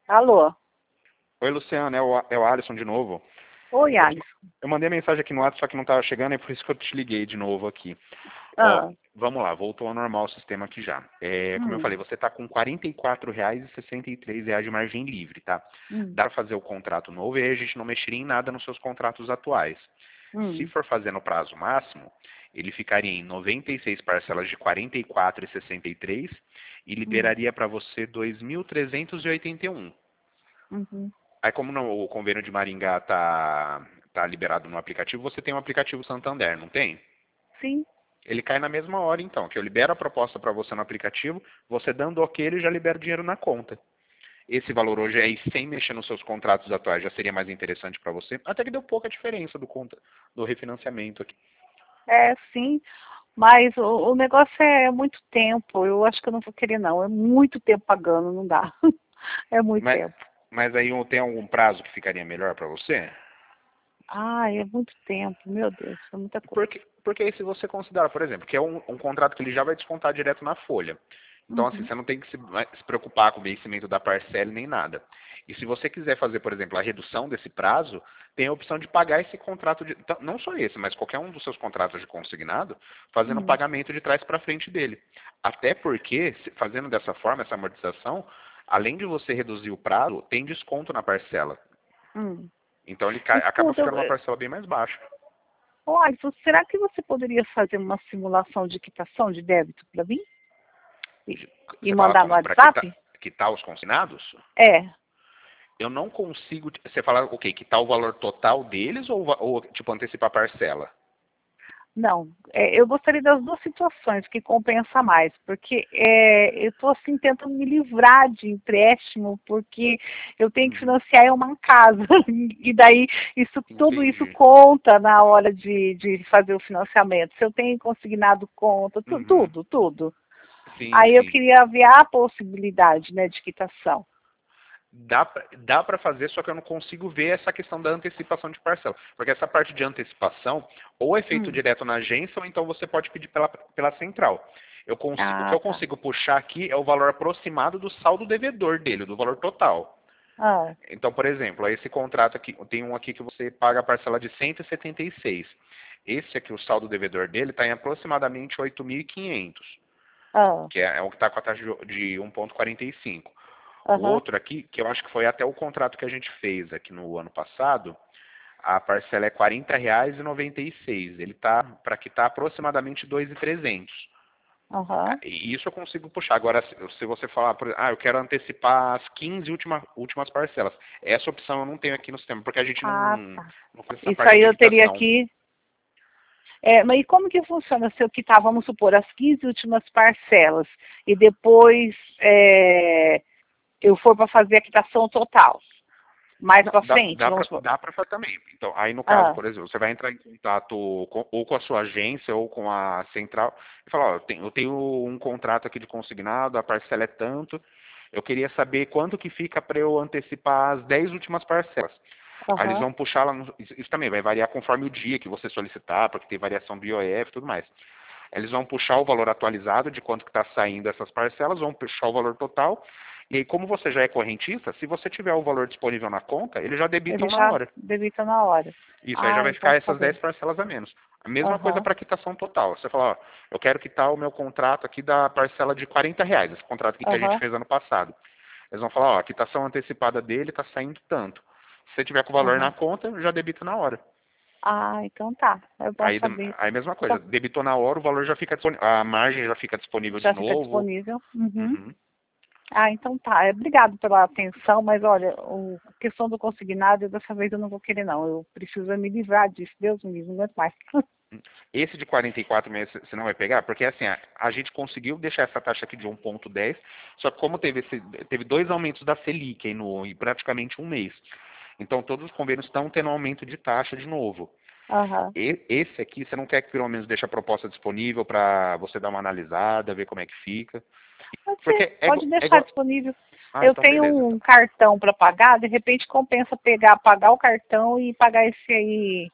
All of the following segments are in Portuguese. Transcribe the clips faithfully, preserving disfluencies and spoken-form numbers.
Alô? Oi, Luciano, é o, é o Alisson de novo. Oi, Eu, te- Alisson. eu mandei mensagem aqui no WhatsApp, só que não estava chegando, é por isso que eu te liguei de novo aqui. Ó, Ah, vamos lá, voltou ao normal o sistema aqui já. É, como eu hum, falei, você está com quarenta e quatro reais e sessenta e três reais de margem livre, tá? hum, Dá para fazer o contrato novo e aí a gente não mexeria em nada nos seus contratos atuais. Se hum, for fazer no prazo máximo, ele ficaria em noventa e seis parcelas de quarenta e quatro reais e sessenta e três e hum, liberaria para você dois mil trezentos e oitenta e um. uhum. Aí como não- o convênio de Maringá tá, tá liberado no aplicativo, você tem um aplicativo Santander, não tem? Sim. Ele cai na mesma hora então, que eu libero a proposta para você no aplicativo, você dando ok, ele já libera o dinheiro na conta. Esse valor hoje aí, sem mexer nos seus contratos atuais, já seria mais interessante para você. Até que deu pouca diferença do, conta, do refinanciamento aqui. É, sim. Mas o, o negócio é muito tempo. Eu acho que eu não vou querer, não. É muito tempo pagando, não dá. É muito Mas, tempo. mas aí tem algum prazo que ficaria melhor para você? Ai, é muito tempo. Meu Deus, é muita coisa. Porque, porque aí se você considerar, por exemplo, que é um, um contrato que ele já vai descontar direto na folha. Então, assim, Uhum, você não tem que se, se preocupar com o vencimento da parcela nem nada. E se você quiser fazer, por exemplo, a redução desse prazo, tem a opção de pagar esse contrato, de, então, não só esse, mas qualquer um dos seus contratos de consignado, fazendo o hum, pagamento de trás para frente dele. Até porque, se- fazendo dessa forma, essa amortização, além de você reduzir o prazo, tem desconto na parcela. hum. Então, ele cai- acaba Escuta, eu, ficando uma parcela bem mais baixa. ô, Alisson, será que você poderia fazer uma simulação de quitação de débito para mim? E, e Você fala mandar no como? Para quitar, WhatsApp? quitar os consignados? É. Eu não consigo. Você fala o quê? Quitar o valor total deles ou, va- ou tipo, antecipar a parcela? Não, é, eu gostaria das duas situações que compensa mais, porque é, eu estou assim tentando me livrar de empréstimo, porque eu tenho que Uhum. financiar uma casa e daí isso tudo isso Entendi. conta na hora de, de fazer o financiamento. Se eu tenho consignado conta, tu- Uhum. tudo, tudo. Sim, Aí eu sim. queria ver a possibilidade, né, de quitação. Dá pra, dá para fazer, só que eu não consigo ver essa questão da antecipação de parcela. Porque essa parte de antecipação, ou é feito Hum. direto na agência, ou então você pode pedir pela, pela central. Eu consigo, o que Ah, eu tá. consigo puxar aqui é o valor aproximado do saldo devedor dele, do valor total. Ah, Então, por exemplo, esse contrato aqui, tem um aqui que você paga a parcela de cento e setenta e seis. Esse aqui, o saldo devedor dele, está em aproximadamente oito mil e quinhentos, ah, que é, é o que está com a taxa de de um vírgula quarenta e cinco. O aham. outro aqui, que eu acho que foi até o contrato que a gente fez aqui no ano passado, a parcela é quarenta reais e noventa e seis. Ele está para quitar aproximadamente dois mil e trezentos. Aham. E isso eu consigo puxar. Agora, se se você falar, por exemplo, ah, eu quero antecipar as quinze última, últimas parcelas. Essa opção eu não tenho aqui no sistema, porque a gente não, Ah, tá. não faz essa Isso parte aí de eu teria quitação. que. É, mas e como que funciona se eu quitar, vamos supor, as quinze últimas parcelas e depois é, eu for para fazer a quitação total? Mais Não, para dá, frente, dá vamos para supor. dá para fazer também. Então, aí no caso, Ah, por exemplo, você vai entrar em contato com, ou com a sua agência ou com a central e falar, ó, eu tenho, eu tenho um contrato aqui de consignado, a parcela é tanto, eu queria saber quanto que fica para eu antecipar as dez últimas parcelas. Aí eles aham. vão puxar lá, no, isso isso também vai variar conforme o dia que você solicitar, porque tem variação do I O F e tudo mais. Eles vão puxar o valor atualizado de quanto que está saindo essas parcelas, vão puxar o valor total. E aí, como você já é correntista, se você tiver o valor disponível na conta, eles já Ele debitam na já hora. debita na hora. Isso aí já Ah, vai então ficar tá essas bem. dez parcelas a menos. A mesma coisa Aham, para a quitação total. Você fala, ó, eu quero quitar o meu contrato aqui da parcela de quarenta reais, esse contrato aqui que a gente aham, fez ano passado. Eles vão falar, ó, a quitação antecipada dele está saindo tanto. Se você tiver com o valor na aham. conta, já debita na hora. Ah, então tá. É bom Aí, saber. aí mesma Só coisa, debitou na hora, o valor já fica disponível, a margem já fica disponível de já fica novo. disponível. Uhum. Uhum. Ah, então tá. É, obrigado pela atenção, mas olha, o, a questão do consignado, dessa vez eu não vou querer não. Eu preciso é me livrar disso. Deus me livre, não aguento mais. Esse de quarenta e quatro meses você não vai pegar, porque assim, a, a gente conseguiu deixar essa taxa aqui de um vírgula dez, só que como teve, esse, teve dois aumentos da Selic aí no, em praticamente um mês, então todos os convênios estão tendo aumento de taxa de novo. Aham. E, esse aqui, você não quer que pelo menos deixe a proposta disponível para você dar uma analisada, ver como é que fica? Pode Porque ser, é, pode igu- é deixar igual... disponível. Ah, Eu então tenho beleza, um então. cartão para pagar, de repente compensa pegar, pagar o cartão e pagar esse aí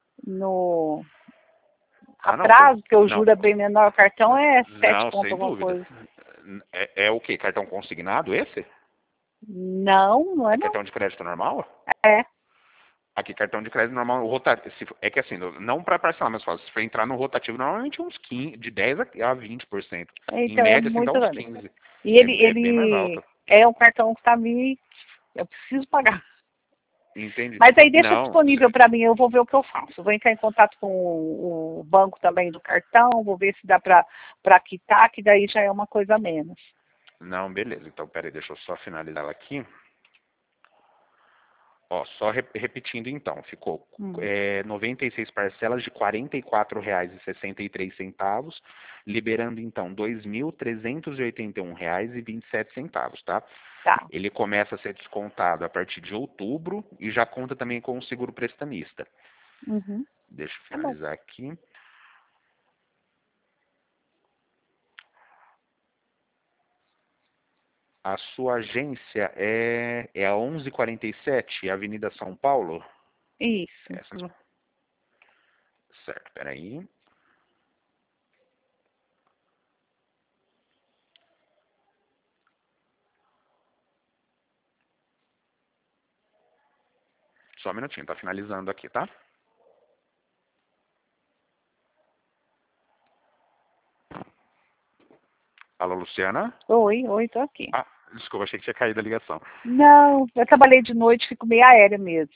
no Ah, não, com, atraso, porque o não, juro é bem menor. O cartão é sete não, ponto sem alguma dúvida. coisa. É, é o que? Cartão consignado esse? Não, não é não. Cartão de crédito normal? É. Aqui, cartão de crédito normal, o rotativo, se for- é que assim, não para parcelar, mas fala, se for entrar no rotativo, normalmente uns quinze, de dez a vinte por cento. Em Então é média, assim, dá muito uns grande. quinze. E É, ele, é bem mais ele alto. é um cartão que tá me... Eu preciso pagar. Entendi. Mas aí deixa Não, disponível para mim, eu vou ver o que eu faço. Eu vou entrar em contato com o, o banco também do cartão, vou ver se dá para quitar, que daí já é uma coisa a menos. não, beleza. Então, peraí, deixa eu só finalizar ela aqui. Ó, só re- repetindo então, ficou Hum. é, noventa e seis parcelas de quarenta e quatro reais e sessenta e três centavos, liberando então dois mil trezentos e oitenta e um reais e vinte e sete centavos, tá? Tá. Ele começa a ser descontado a partir de outubro e já conta também com o seguro prestamista. Uhum. Deixa eu Tá bom. finalizar aqui. A sua agência é, é a onze e quarenta e sete, Avenida São Paulo? Isso. Essa mesmo. Certo, peraí. Só um minutinho, tá finalizando aqui, tá? Alô, Luciana? Oi, oi, tô aqui. Ah, desculpa, achei que tinha caído a ligação. Não, eu trabalhei de noite, fico meio aérea mesmo.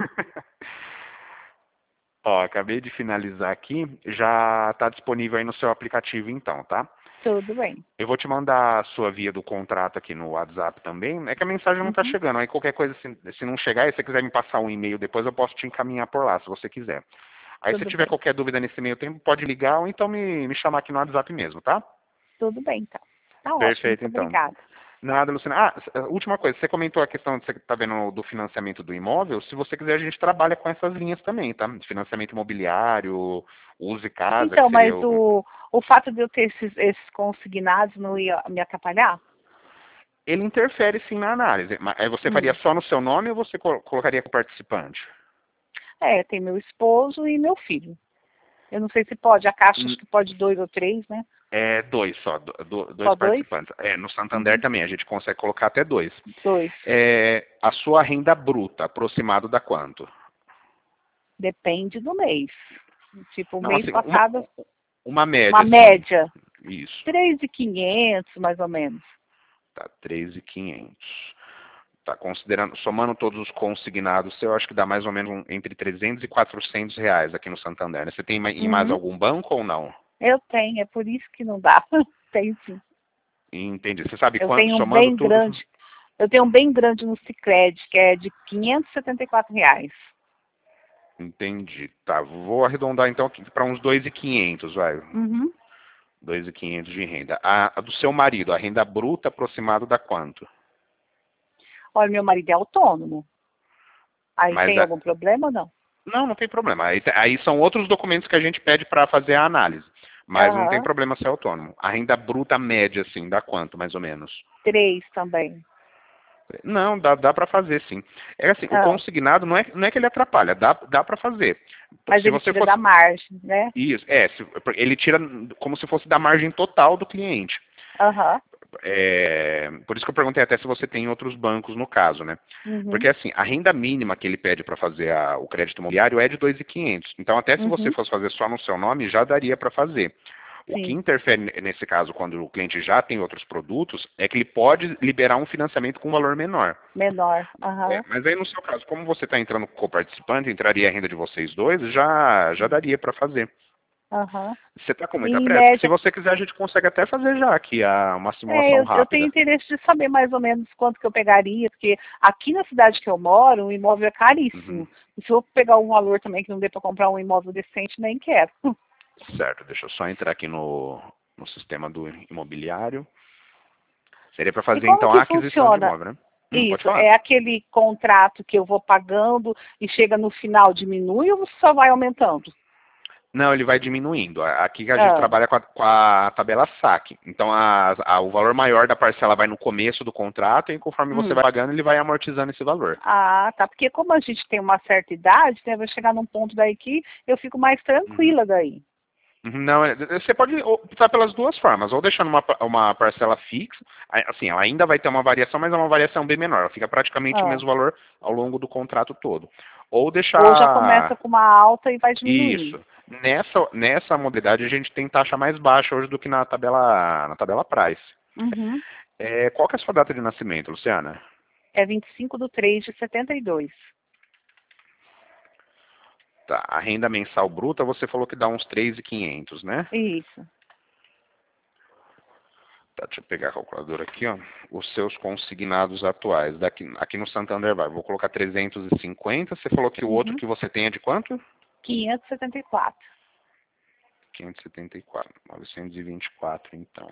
Ó, acabei de finalizar aqui, já está disponível aí no seu aplicativo então, tá? Tudo bem. Eu vou te mandar a sua via do contrato aqui no WhatsApp também. É que a mensagem não está Uhum. chegando. Aí qualquer coisa, se, se não chegar, e se você quiser me passar um e-mail depois, eu posso te encaminhar por lá, se você quiser. Aí se Tudo tiver bem. qualquer dúvida nesse meio tempo, pode ligar ou então me, me chamar aqui no WhatsApp mesmo, tá? Tudo bem, então. Tá ótimo, Perfeito, muito então. obrigada. Nada, Luciana. Ah, s- última coisa, você comentou a questão de você tá vendo do financiamento do imóvel. Se você quiser, a gente trabalha com essas linhas também, tá? Financiamento imobiliário, use casa, que Então, seria mas o. o, o fato de eu ter esses, esses consignados não ia me atrapalhar? Ele interfere sim na análise. Mas aí você faria Hum. só no seu nome ou você co- colocaria com o participante? É, tem meu esposo e meu filho. Eu não sei se pode, a caixa Hum, acho que pode dois ou três, né? É dois só, do- do- dois Só dois? participantes. É, no Santander Uhum. também, a gente consegue colocar até dois. Dois. É, a sua renda bruta, aproximado da quanto? Depende do mês. Tipo, o Não, mês assim, uma, passado, uma uma média, assim. média, Isso. três mil e quinhentos, mais ou menos. Tá, três mil e quinhentos. Tá, considerando, somando todos os consignados, eu acho que dá mais ou menos um- entre trezentos e quatrocentos reais aqui no Santander, né? Você tem ma- em mais Uhum. algum banco ou não? Eu tenho, é por isso que não dá. Tem sim. Entendi. Você sabe Eu quanto, tenho um somando bem tudo? grande. Eu tenho um bem grande no Sicredi, que é de quinhentos e setenta e quatro reais. Entendi. Tá, vou arredondar então para uns dois mil e quinhentos, vai. Uhum. dois mil e quinhentos de renda. A, a do seu marido, a renda bruta aproximada da quanto? Olha, meu marido é autônomo. Aí Mas tem a, algum problema ou não? não, não tem problema. Aí, aí são outros documentos que a gente pede para fazer a análise. Mas não tem Aham. problema ser autônomo. A renda bruta média, assim, dá quanto, mais ou menos? Três também. Não, dá, dá para fazer, sim. É assim, o Ah, consignado não é, não é que ele atrapalha, dá, dá para fazer. mas Se ele você tira fosse... da margem, né? Isso, é, se- ele tira como se fosse da margem total do cliente. Aham. É, por isso que eu perguntei até se você tem outros bancos no caso, né? Uhum. Porque assim, a renda mínima que ele pede para fazer a- o crédito imobiliário é de dois mil e quinhentos. Então, até se você Uhum. fosse fazer só no seu nome, já daria para fazer. O que Sim. interfere nesse caso, quando o cliente já tem outros produtos, é que ele pode liberar um financiamento com valor menor. Menor. É, Aham. mas aí no seu caso, como você está entrando com o participante, entraria a renda de vocês dois, já, já daria para fazer. Aham. Você está com E muita em pressa? Se média, você quiser, a gente consegue até fazer já aqui a, uma é, simulação eu, eu tenho rápida. interesse de saber mais ou menos quanto que eu pegaria, porque aqui na cidade que eu moro, o imóvel é Uhum. caríssimo. E se eu pegar um valor também que não dê para comprar um imóvel decente, nem quero. Certo, deixa eu só entrar aqui no, no sistema do imobiliário. Seria para E fazer como então que a aquisição de funciona imóvel, né? Hum, pode isso? falar. É aquele contrato que eu vou pagando e chega no final diminui ou só vai aumentando? Não, ele vai diminuindo. A- Aqui a gente Ah, trabalha com a, com a tabela saque. Então a- a- o valor maior da parcela vai no começo do contrato e conforme você hum. vai pagando, ele vai amortizando esse valor. Ah, tá. Porque como a gente tem uma certa idade, né, vai chegar num ponto daí que eu fico mais Uhum. tranquila daí. Não, é- você pode optar pelas duas formas, ou deixando uma, pa- uma parcela fixa, aí, assim, ela ainda vai ter uma variação, mas é uma variação bem menor, ela fica praticamente o Ah. mesmo valor ao longo do contrato todo. Ou Ou já começa deixar com uma alta e vai diminuindo. isso. Nessa, nessa modalidade a gente tem taxa mais baixa hoje do que na tabela, na tabela Price. Uhum. É, qual que é a sua data de nascimento, Luciana? É vinte e cinco de três de setenta e dois. Tá, a renda mensal bruta você falou que dá uns três mil e quinhentos, né? Isso. Tá, deixa eu pegar a calculadora aqui, ó. Os seus consignados atuais. Daqui, aqui no Santander vai. Vou colocar trezentos e cinquenta. Você falou que o outro Uhum. que você tem é de quanto? quinhentos e setenta e quatro. quinhentos e setenta e quatro. novecentos e vinte e quatro, então.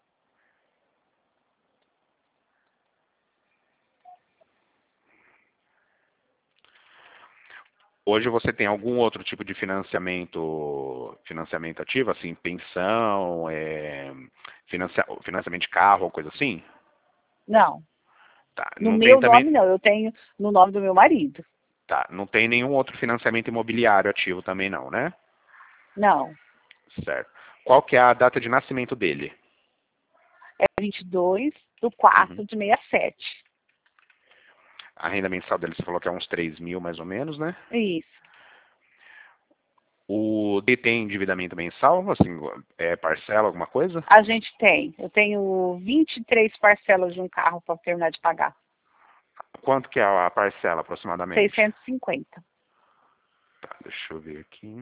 Hoje você tem algum outro tipo de financiamento, financiamento ativo, assim, pensão, é, financia, financiamento de carro, ou coisa assim? Não. Tá, No não tem meu também, nome, não. Eu tenho no nome do meu marido. tá, não tem nenhum outro financiamento imobiliário ativo também não, né? Não. Certo. Qual que é a data de nascimento dele? É vinte e dois do Uhum. quatro de sessenta e sete. A renda mensal dele você falou que é uns três mil mais ou menos, né? Isso. O D tem endividamento mensal, assim, é parcela, alguma coisa? A gente tem. Eu tenho vinte e três parcelas de um carro para terminar de pagar. Quanto que é a parcela aproximadamente? seiscentos e cinquenta. Tá, deixa eu ver aqui.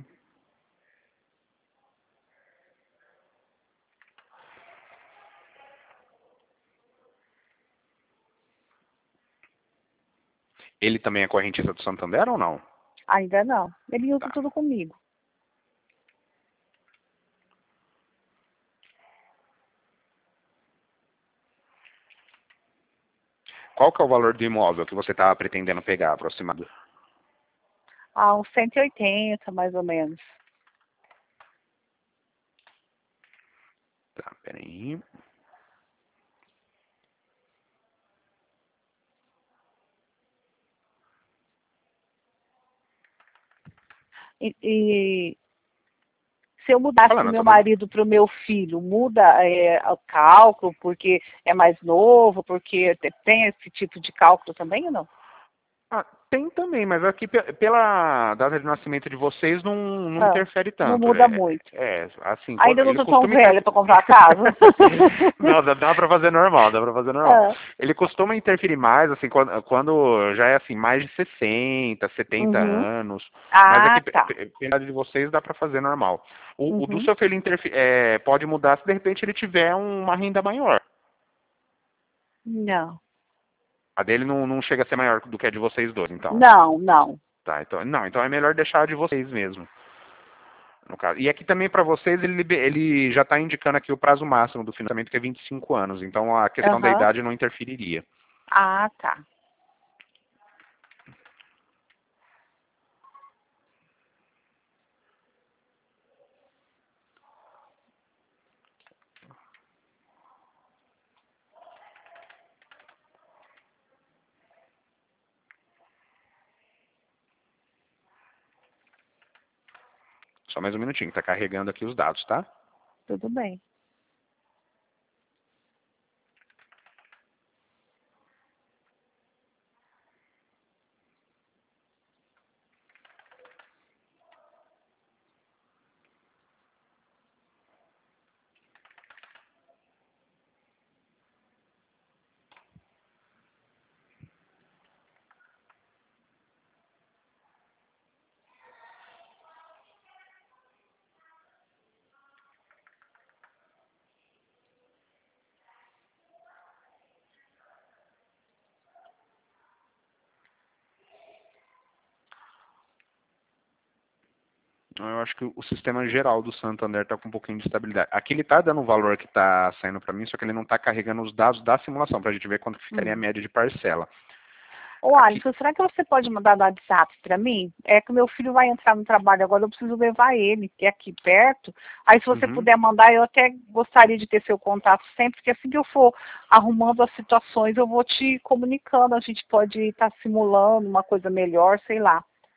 Ele também é correntista do Santander ou não? Ainda não. Ele usa Tá. tudo comigo. Qual que é o valor do imóvel que você está pretendendo pegar, aproximado? Ah, uns cento e oitenta, mais ou menos. Tá, peraí. E, e se eu mudasse do Falando, eu meu tô falando. marido para o meu filho, muda é, o cálculo porque é mais novo, porque te- tem esse tipo de cálculo também ou não? Ah, tem também, mas aqui pe- pela data de nascimento de vocês não, não Ah, interfere não tanto. muda É, muito. é assim, quando- Ainda não ele estou tão costuma velha interferir. para comprar casa. Não, dá, dá para fazer normal, dá para fazer normal. Ah, Ele costuma interferir mais, assim, quando, quando já é assim, mais de sessenta, setenta uhum. anos. Mas aqui, Ah, pe- tá. pe- pela idade de vocês, dá para fazer normal. O, o do Uhum. seu filho interfe- é, pode mudar se de repente ele tiver uma renda maior. Não. A dele não, não chega a ser maior do que a de vocês dois, então. Não, não. Tá, então, não, então é melhor deixar a de vocês mesmo, no caso. E aqui também para vocês, ele, libe- ele já está indicando aqui o prazo máximo do financiamento, que é vinte e cinco anos. Então a questão da Aham. idade não interferiria. Ah, tá. Só mais um minutinho, está carregando aqui os dados, tá? Tudo bem. Eu acho que o sistema geral do Santander está com um pouquinho de estabilidade. Aqui ele está dando o valor que está saindo para mim, só que ele não está carregando os dados da simulação, para a gente ver quanto que ficaria a Hum. média de parcela. Ô, Aqui, Alisson, será que você pode mandar no WhatsApp para mim? É que o meu filho vai entrar no trabalho agora, eu preciso levar ele, que é aqui perto. Aí, se você uhum. puder mandar, eu até gostaria de ter seu contato sempre, porque assim que eu for arrumando as situações, eu vou te comunicando. A gente pode estar simulando uma coisa melhor, sei lá.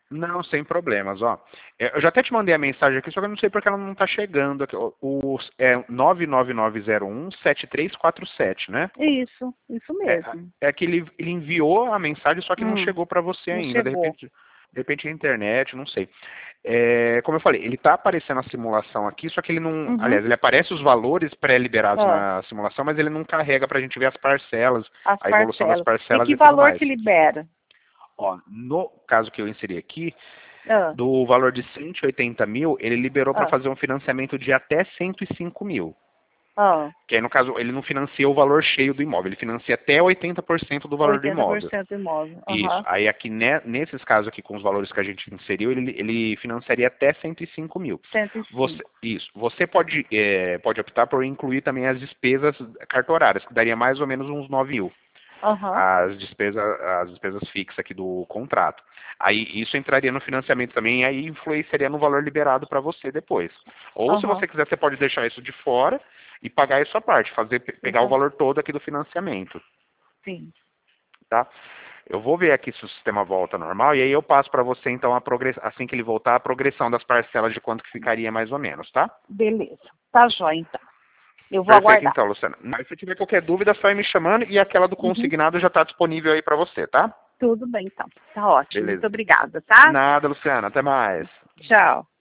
Não, sem problemas, ó. É, eu já até te mandei a mensagem aqui, só que eu não sei porque ela não está chegando aqui. O, o- é nove nove nove zero um sete três quatro sete, né? Isso, isso É, mesmo. é que ele, ele enviou a mensagem, só que não Hum, chegou para você não ainda. De chegou. repente, de repente a internet, não sei. É, como eu falei, ele está aparecendo a simulação aqui, só que ele não. Uhum. Aliás, ele aparece os valores pré-liberados Ah, na simulação, mas ele não carrega para a gente ver as parcelas, as a evolução das parcelas. E parcelas que e tudo valor mais. que libera? Ó, no caso que eu inseri aqui, Ah, do valor de cento e oitenta mil, ele liberou para ah, fazer um financiamento de até cento e cinco mil. ah. Que aí, no caso, ele não financia o valor cheio do imóvel, ele financia até oitenta por cento do valor do oitenta por imóvel. cento imóvel. Isso. Aham. Aí aqui, ne- nesses casos aqui, com os valores que a gente inseriu, ele, ele financiaria até cento e cinco mil. cento e Você, cinco. isso. Você pode, é, pode optar por incluir também as despesas cartorárias, que daria mais ou menos uns nove mil. Aham. As despesas, as despesas fixas aqui do contrato. Aí isso entraria no financiamento também e aí influenciaria no valor liberado para você depois. Ou se Aham. você quiser, você pode deixar isso de fora e pagar isso à parte, fazer, pegar o Então, valor todo aqui do financiamento, sim. tá? Eu vou ver aqui se o sistema volta ao normal e aí eu passo para você então a progress... assim que ele voltar a progressão das parcelas de quanto que ficaria mais ou menos, tá? Beleza. Tá jóia, então. Eu vou Perfeito aguardar. então, Luciana. Mas se tiver qualquer dúvida, só ir me chamando e aquela do Uhum. consignado já está disponível aí para você, tá? Tudo bem, então. Tá ótimo. Muito Beleza. obrigada, tá? Nada, Luciana. Até mais. Tchau.